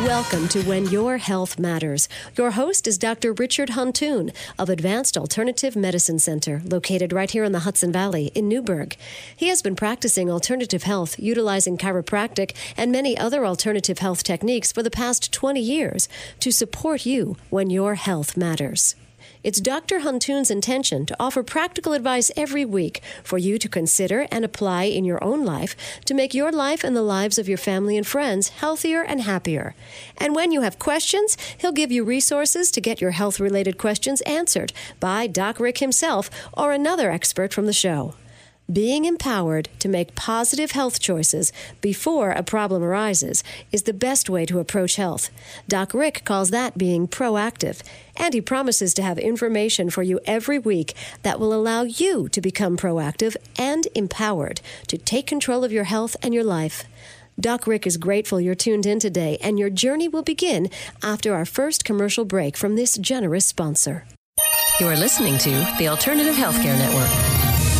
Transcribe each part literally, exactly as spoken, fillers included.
Welcome to When Your Health Matters. Your host is Doctor Richard Huntoon of Advanced Alternative Medicine Center, located right here in the Hudson Valley in Newburgh. He has been practicing alternative health, utilizing chiropractic and many other alternative health techniques for the past twenty years to support you when your health matters. It's Doctor Huntoon's intention to offer practical advice every week for you to consider and apply in your own life to make your life and the lives of your family and friends healthier and happier. And when you have questions, he'll give you resources to get your health-related questions answered by Doc Rick himself or another expert from the show. Being empowered to make positive health choices before a problem arises is the best way to approach health. Doc Rick calls that being proactive, and he promises to have information for you every week that will allow you to become proactive and empowered to take control of your health and your life. Doc Rick is grateful you're tuned in today, and your journey will begin after our first commercial break from this generous sponsor. You are listening to the Alternative Healthcare Network.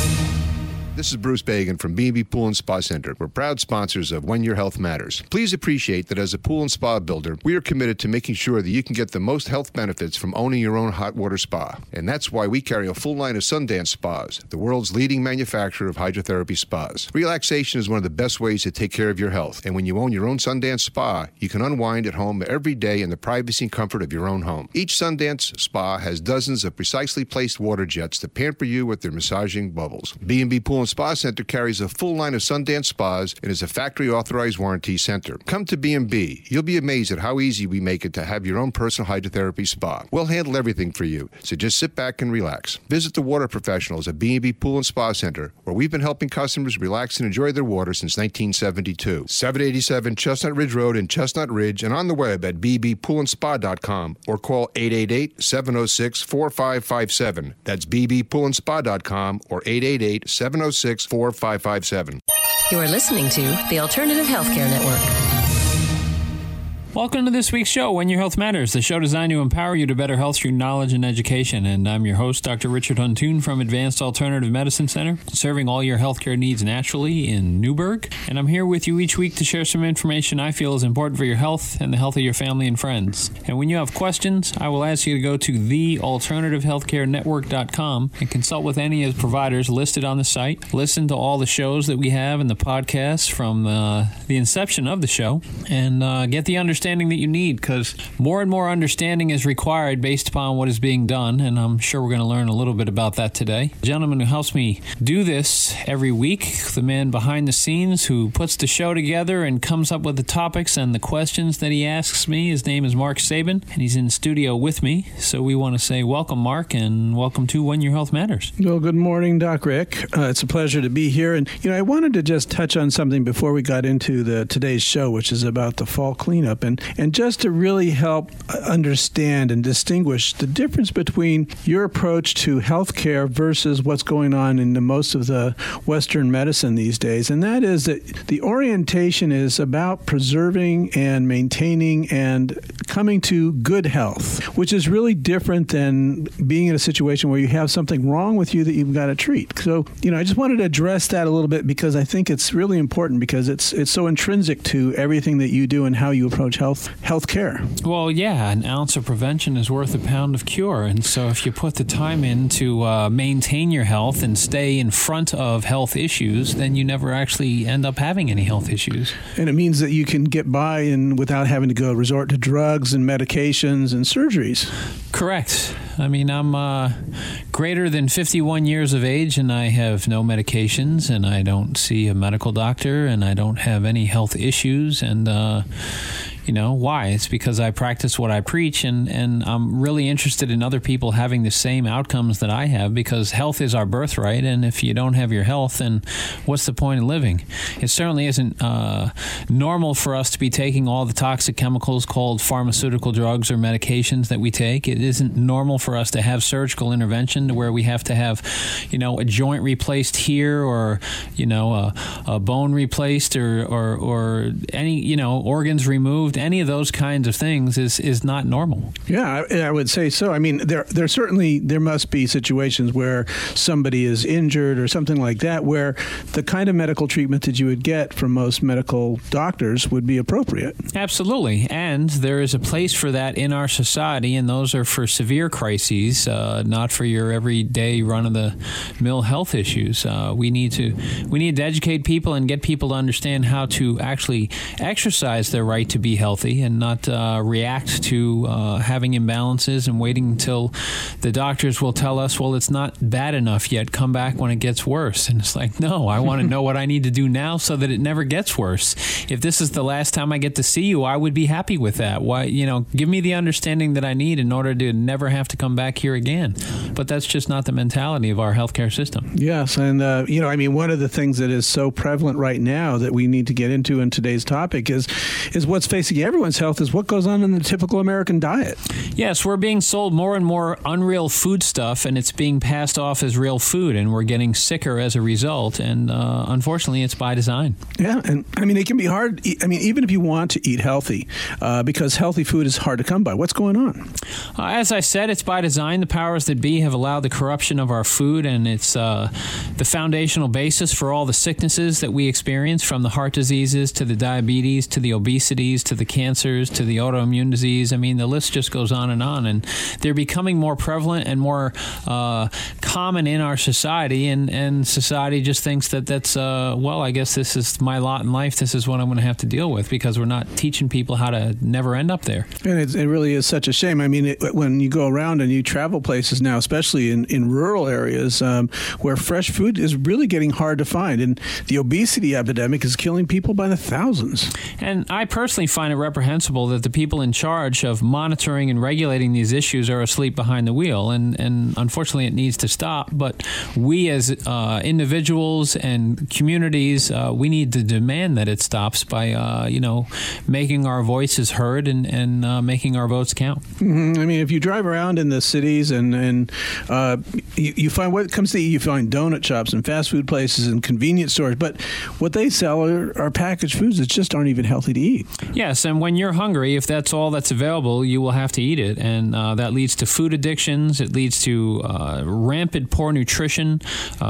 This is Bruce Bagan from B and B Pool and Spa Center. We're proud sponsors of When Your Health Matters. Please appreciate that as a pool and spa builder, we are committed to making sure that you can get the most health benefits from owning your own hot water spa. And that's why we carry a full line of Sundance Spas, the world's leading manufacturer of hydrotherapy spas. Relaxation is one of the best ways to take care of your health. And when you own your own Sundance Spa, you can unwind at home every day in the privacy and comfort of your own home. Each Sundance Spa has dozens of precisely placed water jets to pamper you with their massaging bubbles. B and B Pool and Spa Center carries a full line of Sundance Spas and is a factory-authorized warranty center. Come to B and B. You'll be amazed at how easy we make it to have your own personal hydrotherapy spa. We'll handle everything for you, so just sit back and relax. Visit the water professionals at B and B Pool and Spa Center, where we've been helping customers relax and enjoy their water since nineteen seventy-two. seven eighty-seven Chestnut Ridge Road in Chestnut Ridge, and on the web at b b pool and spa dot com, or call eight eight eight, seven oh six, four five five seven. That's b b pool and spa dot com or eight eight eight, seven oh six, four five five seven. You are listening to the Alternative Healthcare Network. Welcome to this week's show, When Your Health Matters, the show designed to empower you to better health through knowledge and education. And I'm your host, Doctor Richard Huntoon from Advanced Alternative Medicine Center, serving all your healthcare needs naturally in Newburgh. And I'm here with you each week to share some information I feel is important for your health and the health of your family and friends. And when you have questions, I will ask you to go to the alternative healthcare network dot com and consult with any of the providers listed on the site. Listen to all the shows that we have and the podcasts from uh, the inception of the show, and uh, get the understanding that you need, because more and more understanding is required based upon what is being done, and I'm sure we're going to learn a little bit about that today. The gentleman who helps me do this every week, the man behind the scenes who puts the show together and comes up with the topics and the questions that he asks me, his name is Mark Sabin, and he's in studio with me. So we want to say welcome, Mark, and welcome to When Your Health Matters. Well, good morning, Doc Rick. Uh, it's a pleasure to be here. And, you know, I wanted to just touch on something before we got into the today's show, which is about the fall cleanup. And And just to really help understand and distinguish the difference between your approach to healthcare versus what's going on in the most of the Western medicine these days. And that is that the orientation is about preserving and maintaining and coming to good health, which is really different than being in a situation where you have something wrong with you that you've got to treat. So, you know, I just wanted to address that a little bit because I think it's really important because it's it's so intrinsic to everything that you do and how you approach health health care. Well, yeah, an ounce of prevention is worth a pound of cure. And so if you put the time in to uh, maintain your health and stay in front of health issues, then you never actually end up having any health issues. And it means that you can get by and without having to go resort to drugs and medications and surgeries. Correct. I mean, I'm uh, greater than fifty-one years of age, and I have no medications, and I don't see a medical doctor, and I don't have any health issues, and uh, You know, why? It's because I practice what I preach, and, and I'm really interested in other people having the same outcomes that I have, because health is our birthright, and if you don't have your health, then what's the point of living? It certainly isn't uh, normal for us to be taking all the toxic chemicals called pharmaceutical drugs or medications that we take. It isn't normal for us to have surgical intervention to where we have to have, you know, a joint replaced here, or, you know, a, a bone replaced, or, or, or any, you know, organs removed with any of those kinds of things is, is not normal. Yeah, I, I would say so. I mean, there there certainly there must be situations where somebody is injured or something like that, where the kind of medical treatment that you would get from most medical doctors would be appropriate. Absolutely, and there is a place for that in our society, and those are for severe crises, uh, not for your everyday run-of-the-mill health issues. Uh, we need to we need to educate people and get people to understand how to actually exercise their right to be healthy and not uh, react to uh, having imbalances and waiting until the doctors will tell us, well, it's not bad enough yet. Come back when it gets worse. And it's like, no, I want to know what I need to do now so that it never gets worse. If this is the last time I get to see you, I would be happy with that. Why, you know, give me the understanding that I need in order to never have to come back here again. But that's just not the mentality of our healthcare system. Yes, and uh, you know, I mean, one of the things that is so prevalent right now that we need to get into in today's topic is is what's facing everyone's health is what goes on in the typical American diet. Yes, we're being sold more and more unreal food stuff, and it's being passed off as real food, and we're getting sicker as a result. And uh, unfortunately, it's by design. Yeah, and I mean, it can be hard. I mean, even if you want to eat healthy, uh, because healthy food is hard to come by. What's going on? Uh, as I said, it's by design. The powers that be have allowed the corruption of our food, and it's uh, the foundational basis for all the sicknesses that we experience, from the heart diseases to the diabetes to the obesities to the cancers to the autoimmune disease. I mean, the list just goes on and on, and they're becoming more prevalent and more uh, common in our society, and, and society just thinks that that's, uh, well, I guess this is my lot in life. This is what I'm going to have to deal with, because we're not teaching people how to never end up there. And it's, it really is such a shame. I mean, it, when you go around and you travel places now, especially in, in rural areas um, where fresh food is really getting hard to find, and the obesity epidemic is killing people by the thousands. And I personally find it reprehensible that the people in charge of monitoring and regulating these issues are asleep behind the wheel. And, and unfortunately, it needs to stop. But we as uh, individuals and communities, uh, we need to demand that it stops by, uh, you know, making our voices heard and, and uh, making our votes count. Mm-hmm. I mean, if you drive around in the cities and, and uh, you, you find what comes to eat, you find donut shops and fast food places and convenience stores. But what they sell are, are packaged foods that just aren't even healthy to eat. Yes, and when you're hungry, if that's all that's available, you will have to eat it. And uh, that leads to food addictions. It leads to uh, rampant poor nutrition.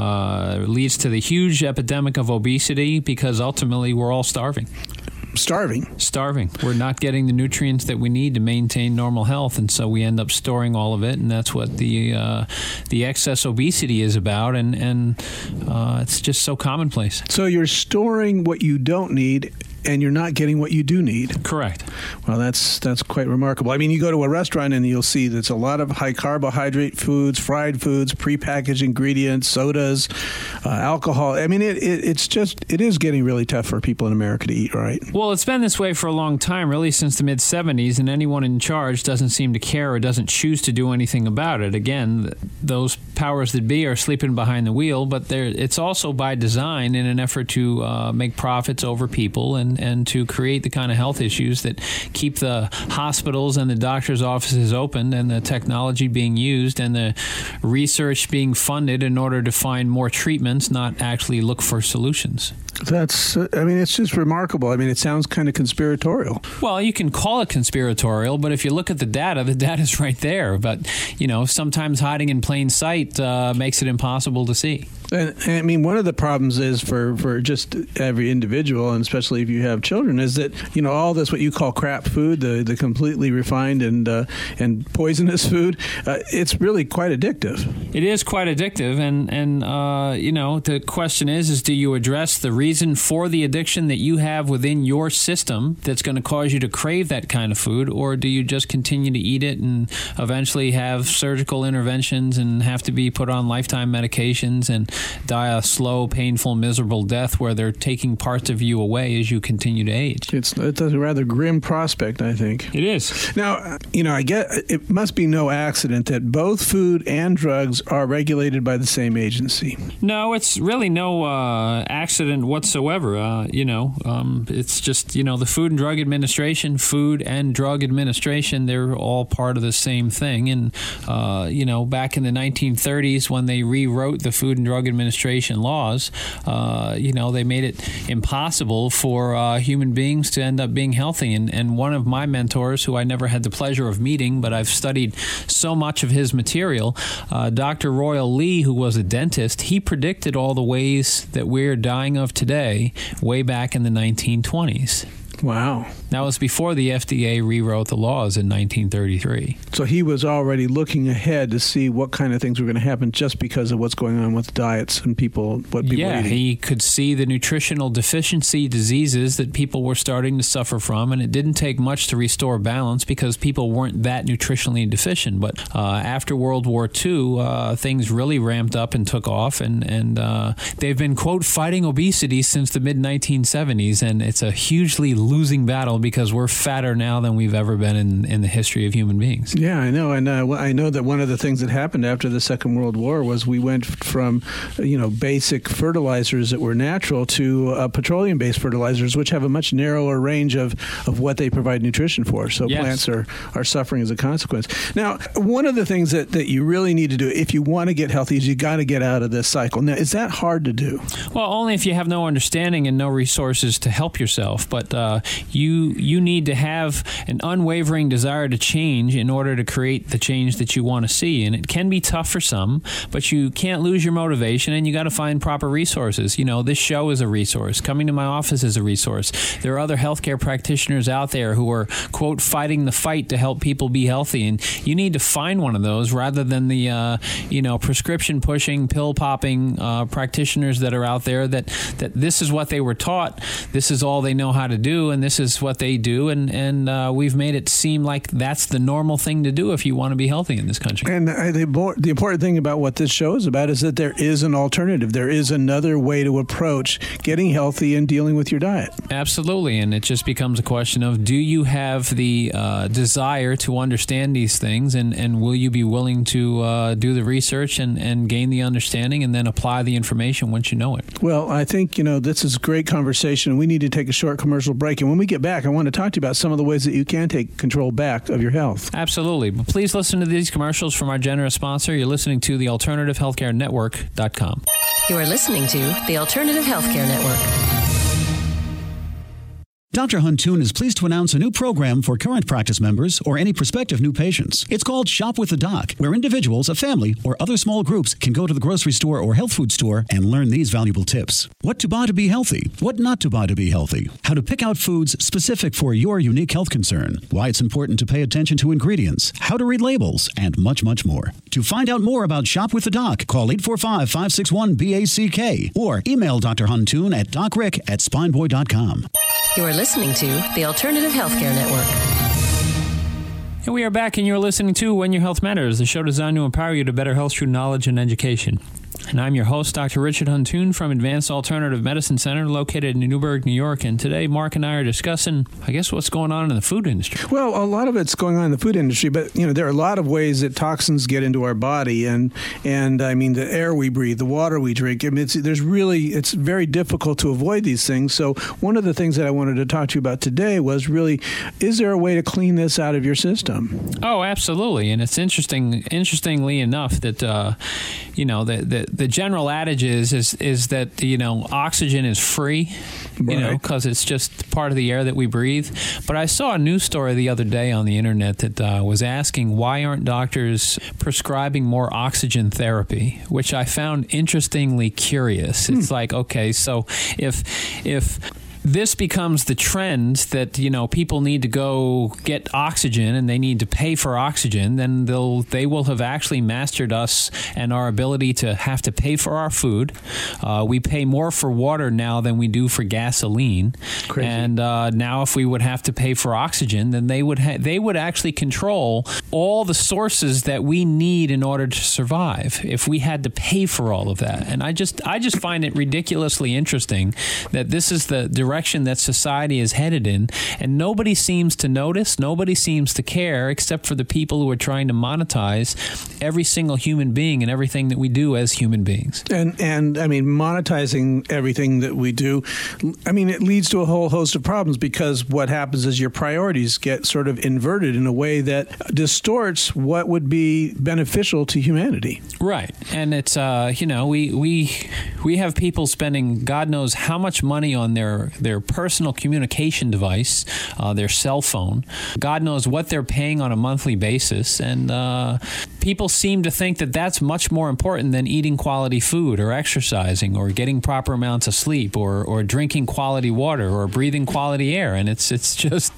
Uh, leads to the huge epidemic of obesity, because ultimately we're all starving. Starving. Starving. We're not getting the nutrients that we need to maintain normal health, and so we end up storing all of it, and that's what the uh, the excess obesity is about, and, and uh, it's just so commonplace. So you're storing what you don't need, and you're not getting what you do need. Correct. Well, that's that's quite remarkable. I mean, you go to a restaurant and you'll see there's a lot of high carbohydrate foods, fried foods, prepackaged ingredients, sodas, uh, alcohol. I mean, it, it it's just it is getting really tough for people in America to eat, right? Well, it's been this way for a long time, really since the mid seventies, and anyone in charge doesn't seem to care or doesn't choose to do anything about it. Again, those powers that be are sleeping behind the wheel, but it's also by design in an effort to uh, make profits over people and and to create the kind of health issues that keep the hospitals and the doctors' offices open, and the technology being used, and the research being funded in order to find more treatments, not actually look for solutions. That's, uh, I mean, it's just remarkable. I mean, it sounds kind of conspiratorial. Well, you can call it conspiratorial, but if you look at the data, the data's right there. But, you know, sometimes hiding in plain sight uh, makes it impossible to see. And, and I mean, one of the problems is for, for just every individual, and especially if you have children, is that, you know, all this, what you call crap food, the, the completely refined and uh, and poisonous food, uh, it's really quite addictive. It is quite addictive. And, and uh, you know, the question is, is do you address the reason for the addiction that you have within your system that's going to cause you to crave that kind of food, or do you just continue to eat it and eventually have surgical interventions and have to be put on lifetime medications and die a slow, painful, miserable death where they're taking parts of you away as you continue to age? It's, it's a rather grim prospect, I think. It is. Now, you know, I get it must be no accident that both food and drugs are regulated by the same agency. No, it's really no uh, accident whatsoever. Uh, you know, um, it's just, you know, the Food and Drug Administration, Food and Drug Administration, they're all part of the same thing. And, uh, you know, back in the nineteen thirties when they rewrote the Food and Drug Drug Administration laws, uh, you know, they made it impossible for uh, human beings to end up being healthy. And, and one of my mentors, who I never had the pleasure of meeting, but I've studied so much of his material, uh, Doctor Royal Lee, who was a dentist, he predicted all the ways that we're dying of today way back in the nineteen twenties. Wow. That was before the F D A rewrote the laws in nineteen thirty-three. So he was already looking ahead to see what kind of things were going to happen just because of what's going on with diets and people, what people yeah, are eating. He could see the nutritional deficiency diseases that people were starting to suffer from, and it didn't take much to restore balance because people weren't that nutritionally deficient. But uh, after World War Two, uh, things really ramped up and took off, and, and uh, they've been, quote, fighting obesity since the mid nineteen seventies, and it's a hugely losing battle because we're fatter now than we've ever been in, in the history of human beings. Yeah, I know. And uh, I know that one of the things that happened after the Second World War was we went from, you know, basic fertilizers that were natural to uh, petroleum-based fertilizers, which have a much narrower range of, of what they provide nutrition for. So yes. plants are, are suffering as a consequence. Now, one of the things that, that you really need to do if you want to get healthy is you got to get out of this cycle. Now, is that hard to do? Well, only if you have no understanding and no resources to help yourself. But uh, you you need to have an unwavering desire to change in order to create the change that you want to see. And it can be tough for some, but you can't lose your motivation, and you got to find proper resources. You know, this show is a resource. Coming to my office is a resource. There are other healthcare practitioners out there who are, quote, fighting the fight to help people be healthy. And you need to find one of those rather than the, uh, you know, prescription pushing, pill popping uh, practitioners that are out there that, that this is what they were taught. This is all they know how to do. And this is what they do. And, and uh, we've made it seem like that's the normal thing to do if you want to be healthy in this country. And uh, the, the important thing about what this show is about is that there is an alternative. There is another way to approach getting healthy and dealing with your diet. Absolutely. And it just becomes a question of, do you have the uh, desire to understand these things, and, and will you be willing to uh, do the research and, and gain the understanding and then apply the information once you know it? Well, I think, you know, this is great conversation. We need to take a short commercial break. And when we get back, I want to talk to you about some of the ways that you can take control back of your health. Absolutely. But please listen to these commercials from our generous sponsor. You're listening to the alternative healthcare network dot com. You are listening to the Alternative Healthcare Network. Doctor Huntoon is pleased to announce a new program for current practice members or any prospective new patients. It's called Shop with the Doc, where individuals, a family, or other small groups can go to the grocery store or health food store and learn these valuable tips. What to buy to be healthy, what not to buy to be healthy, how to pick out foods specific for your unique health concern, why it's important to pay attention to ingredients, how to read labels, and much, much more. To find out more about Shop with the Doc, call eight four five, five six one, B A C K or email Doctor Huntoon at docrick at spineboy dot com. You are listening to the Alternative Healthcare Network. And we are back, and you're listening to When Your Health Matters, the show designed to empower you to better health through knowledge and education. And I'm your host, Doctor Richard Huntoon from Advanced Alternative Medicine Center, located in Newburgh, New York. And today, Mark and I are discussing, I guess, what's going on in the food industry. Well, a lot of it's going on in the food industry, but you know there are a lot of ways that toxins get into our body, and and I mean the air we breathe, the water we drink. I mean, it's, there's really it's very difficult to avoid these things. So one of the things that I wanted to talk to you about today was really, is there a way to clean this out of your system? Oh, absolutely. And it's interesting. Interestingly enough, that uh, you know the, the the general adage is is is that you know oxygen is free, you right. know, because it's just part of the air that we breathe. But I saw a news story the other day on the internet that uh, was asking why aren't doctors prescribing more oxygen therapy, which I found interestingly curious. Hmm. It's like, okay, so if if this becomes the trend that, you know, people need to go get oxygen and they need to pay for oxygen, then they'll they will have actually mastered us and our ability to have to pay for our food. Uh, we pay more for water now than we do for gasoline. Crazy. And uh, now if we would have to pay for oxygen, then they would ha- they would actually control all the sources that we need in order to survive if we had to pay for all of that. And I just I just find it ridiculously interesting that this is the direction direction that society is headed in, and nobody seems to notice, nobody seems to care, except for the people who are trying to monetize every single human being and everything that we do as human beings. And, and I mean, monetizing everything that we do, I mean, it leads to a whole host of problems, because what happens is your priorities get sort of inverted in a way that distorts what would be beneficial to humanity. Right. And it's, uh, you know, we, we, we have people spending God knows how much money on their, their personal communication device, uh, their cell phone. God knows what they're paying on a monthly basis. And uh, people seem to think that that's much more important than eating quality food or exercising or getting proper amounts of sleep or, or drinking quality water or breathing quality air. And it's it's just,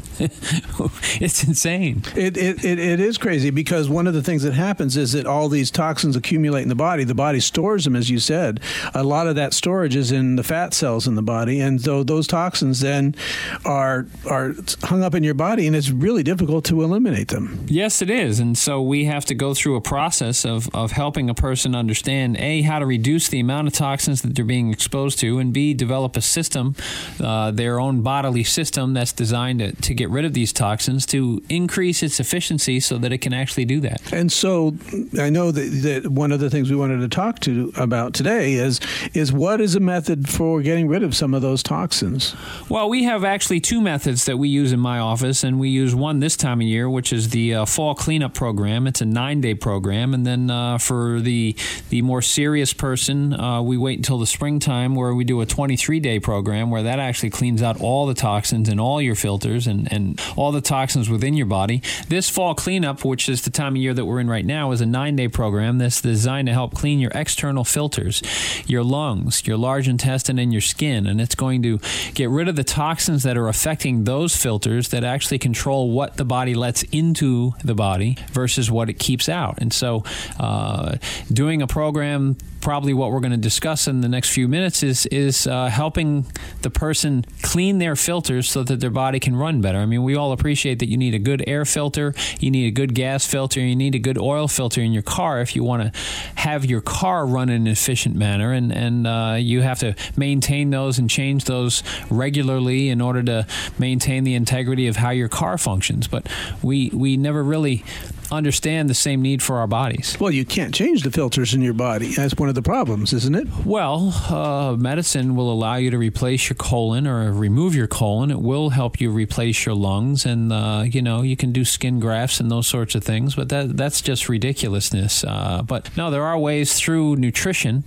it's insane. It, it, it, it is crazy, because one of the things that happens is that all these toxins accumulate in the body. The body stores them, as you said. A lot of that storage is in the fat cells in the body. And so those toxins then are, are hung up in your body, and it's really difficult to eliminate them. Yes, it is. And so we have to go through a process of, of helping a person understand, A, how to reduce the amount of toxins that they're being exposed to, and B, develop a system, uh, their own bodily system that's designed to, to get rid of these toxins to increase its efficiency so that it can actually do that. And so I know that, that one of the things we wanted to talk to about today is is what is a method for getting rid of some of those toxins? Well, we have actually two methods that we use in my office, and we use one this time of year, which is the uh, fall cleanup program. It's a nine-day program, and then uh, for the the more serious person, uh, we wait until the springtime, where we do a twenty-three day program, where that actually cleans out all the toxins in all your filters and, and all the toxins within your body. This fall cleanup, which is the time of year that we're in right now, is a nine-day program that's designed to help clean your external filters, your lungs, your large intestine, and your skin. And it's going to get rid of the toxins that are affecting those filters that actually control what the body lets into the body versus what it keeps out. And so uh, doing a program, probably what we're going to discuss in the next few minutes, is is uh, helping the person clean their filters so that their body can run better. I mean, we all appreciate that you need a good air filter, you need a good gas filter, you need a good oil filter in your car if you want to have your car run in an efficient manner, and, and uh, you have to maintain those and change those regularly in order to maintain the integrity of how your car functions. But we, we never really understand the same need for our bodies. Well, you can't change the filters in your body. That's one of the problems, isn't it? Well, uh, medicine will allow you to replace your colon or remove your colon. It will help you replace your lungs, and uh, you know, you can do skin grafts and those sorts of things, but that that's just ridiculousness. Uh, but no, there are ways through nutrition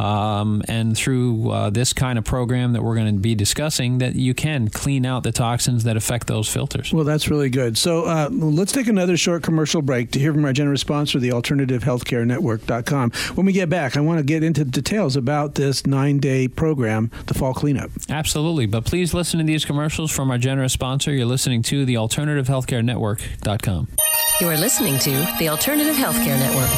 um, and through uh, this kind of program that we're going to be discussing that you can clean out the toxins that affect those filters. Well, that's really good. So uh, let's take another short commercial break to hear from our generous sponsor, the alternative healthcare network dot com. When we get back, I want to get into details about this nine-day program, the Fall Cleanup. Absolutely, but please listen to these commercials from our generous sponsor. You're listening to the alternative healthcare network dot com. You are listening to the Alternative Healthcare Network.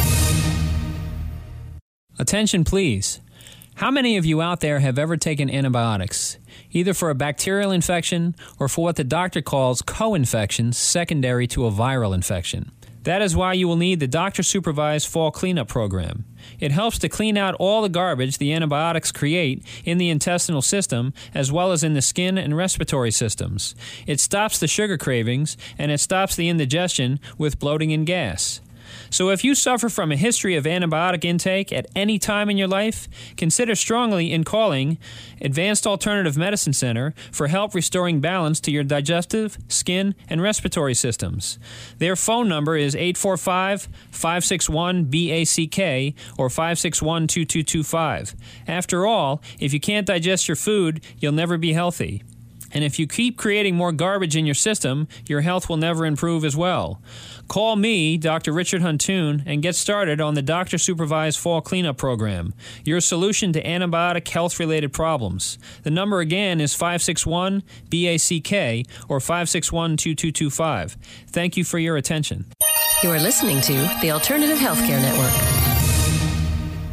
Attention, please. How many of you out there have ever taken antibiotics, either for a bacterial infection or for what the doctor calls co-infections secondary to a viral infection? That is why you will need the doctor-supervised fall cleanup program. It helps to clean out all the garbage the antibiotics create in the intestinal system as well as in the skin and respiratory systems. It stops the sugar cravings, and it stops the indigestion with bloating and gas. So if you suffer from a history of antibiotic intake at any time in your life, consider strongly in calling Advanced Alternative Medicine Center for help restoring balance to your digestive, skin, and respiratory systems. Their phone number is eight four five, five six one, B A C K or five six one, two two two five. After all, if you can't digest your food, you'll never be healthy. And if you keep creating more garbage in your system, your health will never improve as well. Call me, Doctor Richard Huntoon, and get started on the doctor-supervised fall cleanup program, your solution to antibiotic health-related problems. The number again is five six one, B A C K or five six one, two two two five. Thank you for your attention. You are listening to the Alternative Healthcare Network.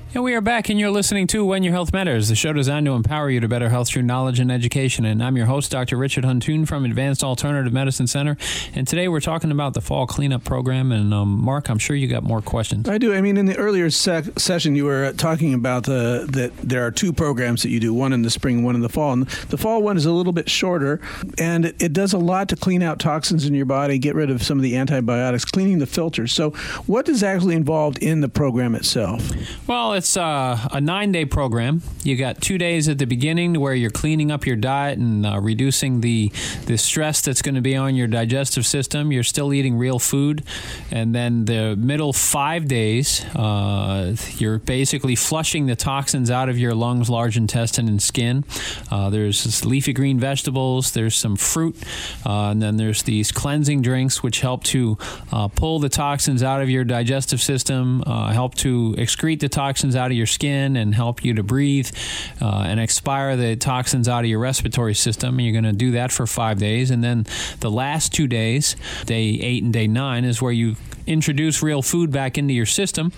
And we are back, and you're listening to When Your Health Matters, the show designed to empower you to better health through knowledge and education. And I'm your host, Doctor Richard Huntoon from Advanced Alternative Medicine Center. And today we're talking about the fall cleanup program. And um, Mark, I'm sure you got more questions. I do. I mean, in the earlier sec- session, you were talking about the, that there are two programs that you do, one in the spring, one in the fall. And the fall one is a little bit shorter, and it, it does a lot to clean out toxins in your body, get rid of some of the antibiotics, cleaning the filters. So what is actually involved in the program itself? Well, it's uh, a nine-day program. You got two days at the beginning where you're cleaning up your diet and uh, reducing the the stress that's going to be on your digestive system. You're still eating real food. And then the middle five days, uh, you're basically flushing the toxins out of your lungs, large intestine, and skin. Uh, there's leafy green vegetables. There's some fruit. Uh, and then there's these cleansing drinks which help to uh, pull the toxins out of your digestive system, uh, help to excrete the toxins out of your skin and help you to breathe uh, and expire the toxins out of your respiratory system. And you're going to do that for five days. And then the last two days, day eight and day nine, is where you introduce real food back into your system.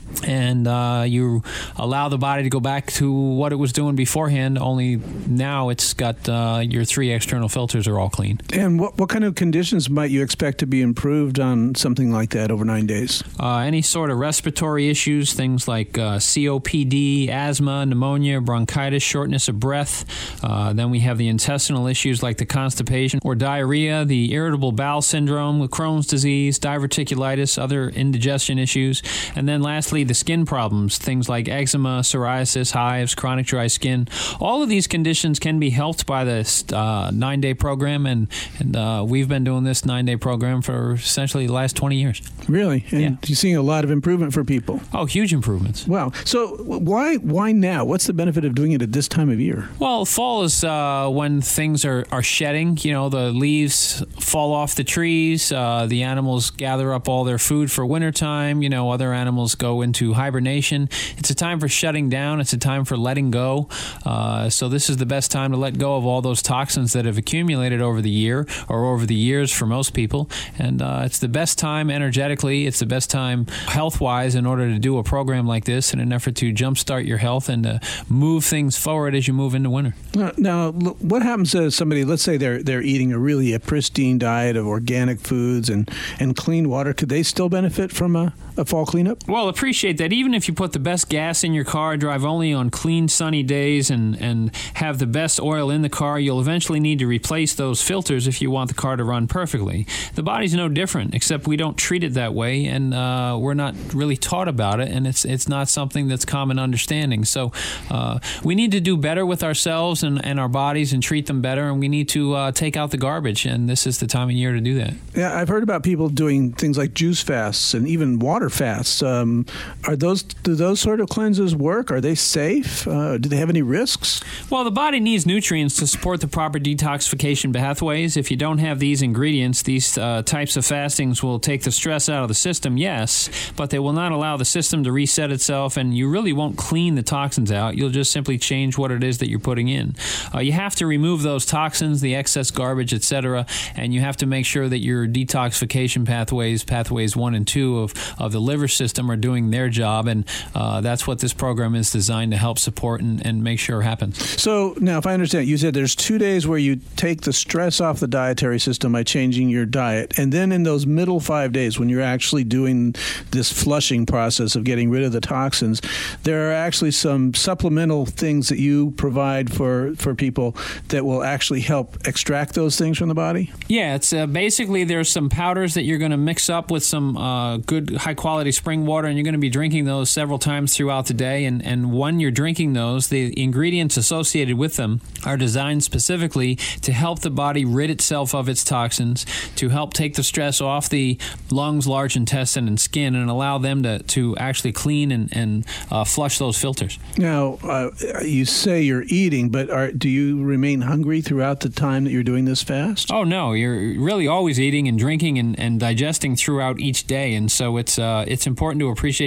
And uh, you allow the body to go back to what it was doing beforehand, only now it's got uh, your three external filters are all clean. And what, what kind of conditions might you expect to be improved on something like that over nine days? Uh, any sort of respiratory issues, things like uh, C O P D, asthma, pneumonia, bronchitis, shortness of breath. Uh, then we have the intestinal issues like the constipation or diarrhea, the irritable bowel syndrome, the Crohn's disease, diverticulitis, other indigestion issues. And then lastly, the skin problems, things like eczema, psoriasis, hives, chronic dry skin. All of these conditions can be helped by this uh, nine-day program, and, and uh, we've been doing this nine-day program for essentially the last twenty years. Really? And yeah. You're seeing a lot of improvement for people? Oh, huge improvements. Wow. So why why now? What's the benefit of doing it at this time of year? Well, fall is uh, when things are, are shedding. You know, the leaves fall off the trees. Uh, the animals gather up all their food for wintertime. You know, other animals go in into hibernation. It's a time for shutting down. It's a time for letting go. Uh, so this is the best time to let go of all those toxins that have accumulated over the year or over the years for most people. And uh, it's the best time energetically. It's the best time health-wise in order to do a program like this in an effort to jumpstart your health and to move things forward as you move into winter. Now, now what happens to somebody, let's say they're they're eating a really a pristine diet of organic foods and, and clean water. Could they still benefit from a, a fall cleanup? Well, appreciate that even if you put the best gas in your car, drive only on clean, sunny days, and, and have the best oil in the car, you'll eventually need to replace those filters if you want the car to run perfectly. The body's no different, except we don't treat it that way, and uh, we're not really taught about it, and it's it's not something that's common understanding. So uh, we need to do better with ourselves and, and our bodies and treat them better, and we need to uh, take out the garbage, and this is the time of year to do that. Yeah, I've heard about people doing things like juice fasts and even water fasts. Um, Are those do those sort of cleanses work? Are they safe? Uh, do they have any risks? Well, the body needs nutrients to support the proper detoxification pathways. If you don't have these ingredients, these uh, types of fastings will take the stress out of the system, yes, but they will not allow the system to reset itself, and you really won't clean the toxins out. You'll just simply change what it is that you're putting in. Uh, you have to remove those toxins, the excess garbage, et cetera, and you have to make sure that your detoxification pathways, pathways one and two of, of the liver system are doing their job, and uh, that's what this program is designed to help support and, and make sure happens. So now, if I understand, you said there's two days where you take the stress off the dietary system by changing your diet, and then in those middle five days when you're actually doing this flushing process of getting rid of the toxins, there are actually some supplemental things that you provide for, for people that will actually help extract those things from the body? Yeah, it's uh, basically there's some powders that you're going to mix up with some uh, good high-quality spring water, and you're going to be drinking those several times throughout the day. And, and when you're drinking those, the ingredients associated with them are designed specifically to help the body rid itself of its toxins, to help take the stress off the lungs, large intestine, and skin, and allow them to, to actually clean and, and uh, flush those filters. Now, uh, you say you're eating, but are, do you remain hungry throughout the time that you're doing this fast? Oh, no. You're really always eating and drinking and, and digesting throughout each day. And so it's uh, it's important to appreciate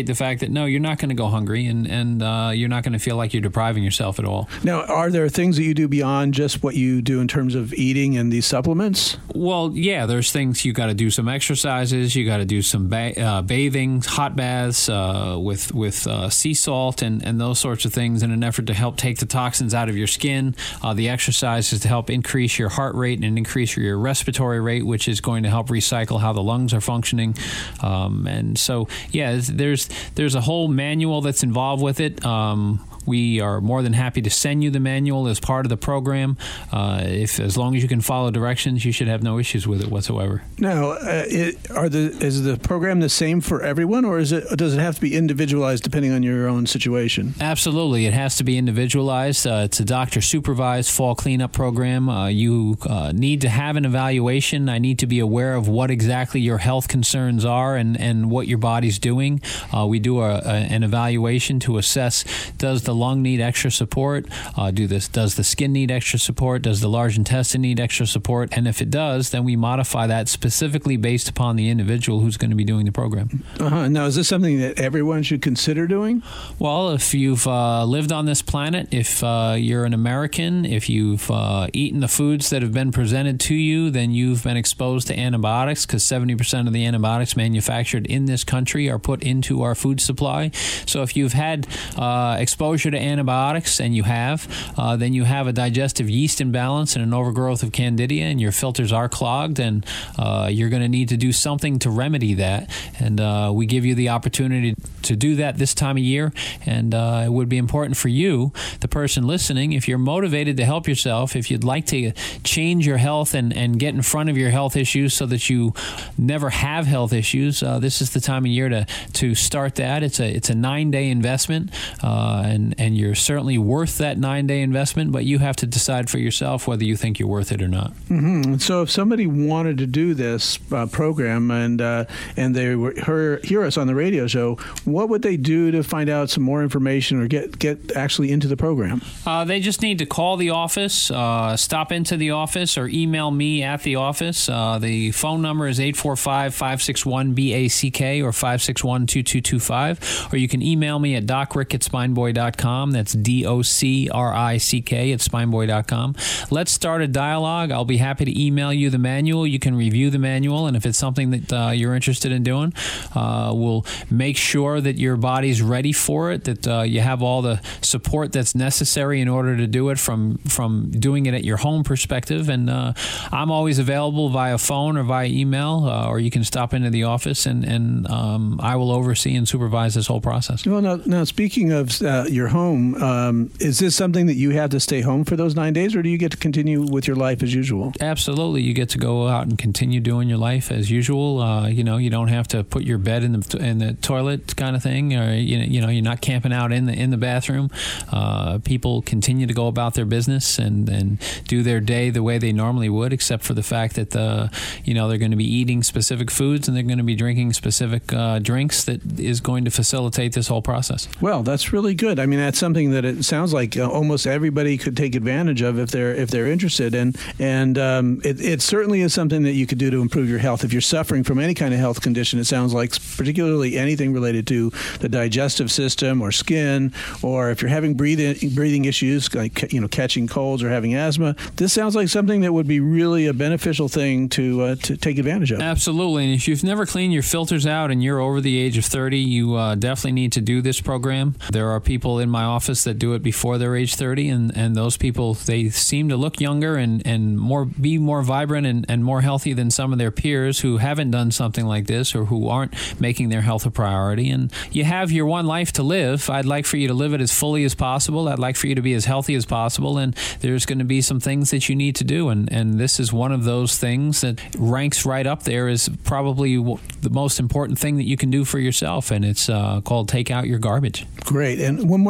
appreciate the fact that, no, you're not going to go hungry, and, and uh, you're not going to feel like you're depriving yourself at all. Now, are there things that you do beyond just what you do in terms of eating and these supplements? Well, yeah, there's things you got to do some exercises, you got to do some ba- uh, bathing, hot baths uh, with with uh, sea salt and, and those sorts of things in an effort to help take the toxins out of your skin. Uh, the exercises to help increase your heart rate and increase your respiratory rate, which is going to help recycle how the lungs are functioning. Um, and so, yeah, there's there's a whole manual that's involved with it. Um, We are more than happy to send you the manual as part of the program. Uh, if as long as you can follow directions, you should have no issues with it whatsoever. Now, uh, it, are the is the program the same for everyone, or is it does it have to be individualized depending on your own situation? Absolutely, it has to be individualized. Uh, it's a doctor-supervised fall cleanup program. Uh, you uh, need to have an evaluation. I need to be aware of what exactly your health concerns are and, and what your body's doing. Uh, we do a, a, an evaluation to assess, does the lung need extra support? Uh, do this? Does the skin need extra support? Does the large intestine need extra support? And if it does, then we modify that specifically based upon the individual who's going to be doing the program. Uh-huh. Now, is this something that everyone should consider doing? Well, if you've uh, lived on this planet, if uh, you're an American, if you've uh, eaten the foods that have been presented to you, then you've been exposed to antibiotics, because seventy percent of the antibiotics manufactured in this country are put into our food supply. So if you've had uh, exposure to antibiotics, and you have, uh, then you have a digestive yeast imbalance and an overgrowth of candida, and your filters are clogged, and uh, you're going to need to do something to remedy that. And uh, we give you the opportunity to do that this time of year. And uh, it would be important for you, the person listening, if you're motivated to help yourself, if you'd like to change your health and, and get in front of your health issues so that you never have health issues, uh, this is the time of year to to start that. It's a it's a nine day investment, uh, and and you're certainly worth that nine day investment. But you have to decide for yourself whether you think you're worth it or not. Mm-hmm. So, if somebody wanted to do this uh, program and uh, and they were hear, hear us on the radio show, what would they do to find out some more information or get get actually into the program? Uh, they just need to call the office, uh, stop into the office, or email me at the office. Uh, the phone number is eight four five, five six one, B A C K or five six one, two two two five, or you can email me at docrick at spineboy dot com. That's D O C R I C K at spineboy dot com. Let's start a dialogue. I'll be happy to email you the manual. You can review the manual, and if it's something that uh, you're interested in doing, uh, we'll make sure that your body's ready for it, that uh, you have all the support that's necessary in order to do it from, from doing it at your home perspective. And uh, I'm always available via phone or via email, uh, or you can stop into the office, and, and um, I will oversee and supervise this whole process. Well, now, now speaking of uh, your home, um, is this something that you have to stay home for those nine days, or do you get to continue with your life as usual? Absolutely. You get to go out and continue doing your life as usual. Uh, you know, you don't have to put your bed in the in the toilet kind of thing, or you know, you know, you're not camping out in the in the bathroom. Uh, people continue to go about their business and, and do their day the way they normally would, except for the fact that the you know they're going to be eating specific foods and they're going to be drinking specific uh, drinks that is going to facilitate this whole process. Well, that's really good. I mean, that's something that it sounds like uh, almost everybody could take advantage of if they're if they're interested, and and um, it, it certainly is something that you could do to improve your health if you're suffering from any kind of health condition. It sounds like, particularly anything related to the digestive system or skin, or if you're having breathing breathing issues like you know catching colds or having asthma. This sounds like something that would be really a beneficial thing to uh, to take advantage of. Absolutely, and if you've never cleaned your filters out and you're over the age of thirty, you uh, definitely need to do this program. There are people in my office that do it before their age thirty, and, and those people, they seem to look younger and, and more be more vibrant and, and more healthy than some of their peers who haven't done something like this or who aren't making their health a priority. And you have your one life to live. I'd like for you to live it as fully as possible. I'd like for you to be as healthy as possible, and there's going to be some things that you need to do, and, and this is one of those things that ranks right up there as probably the most important thing that you can do for yourself, and it's uh, called Take Out Your Garbage. Great. And one more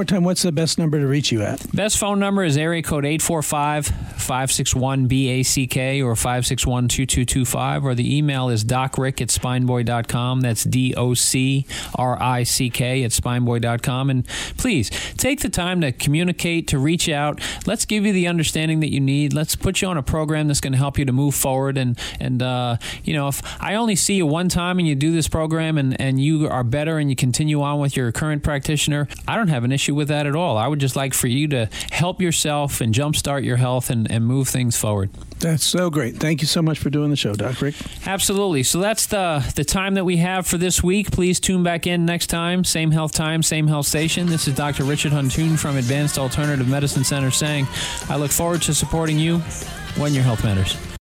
more time, what's the best number to reach you at? Best phone number is area code eight four five, five six one, B A C K or five six one, two two two five, or the email is docrick at spineboy dot com. That's D O C R I C K at spineboy dot com. And please, take the time to communicate, to reach out. Let's give you the understanding that you need. Let's put you on a program that's going to help you to move forward. And, and uh, you know, if I only see you one time and you do this program and, and you are better and you continue on with your current practitioner, I don't have an issue with that at all. I would just like for you to help yourself and jumpstart your health and, and move things forward. That's so great. Thank you so much for doing the show, Doc Rick. Absolutely. So that's the, the time that we have for this week. Please tune back in next time. Same health time, same health station. This is Doctor Richard Huntoon from Advanced Alternative Medicine Center saying, I look forward to supporting you when your health matters.